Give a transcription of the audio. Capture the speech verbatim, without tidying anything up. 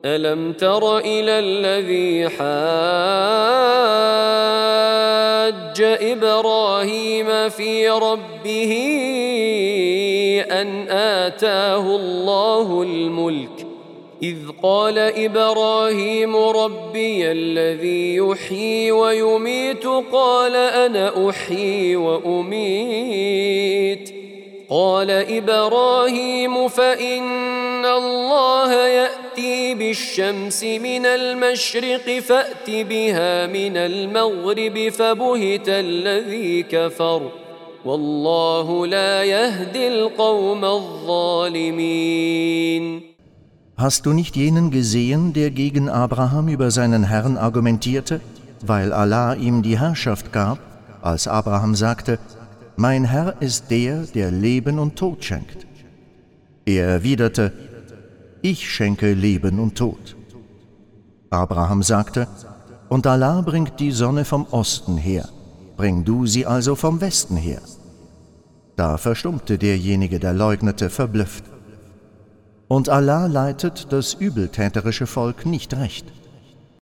ألم تر إلى الذي حاج إبراهيم في ربه أن آتاه الله الملك إذ قال إبراهيم ربي الذي يحيي ويميت قال أنا أحيي وأميت قال إبراهيم فإن الله يأتي بالشمس من المشرق فأت بها من المغرب فبهت الذي كفر والله لا يهدي القوم الظالمين. Hast du nicht jenen gesehen, der gegen Abraham über seinen Herrn argumentierte, weil Allah ihm die Herrschaft gab, als Abraham sagte, mein Herr ist der, der Leben und Tod schenkt. Er erwiderte, ich schenke Leben und Tod. Abraham sagte, und Allah bringt die Sonne vom Osten her, bring du sie also vom Westen her. Da verstummte derjenige, der leugnete, verblüfft. Und Allah leitet das übeltäterische Volk nicht recht.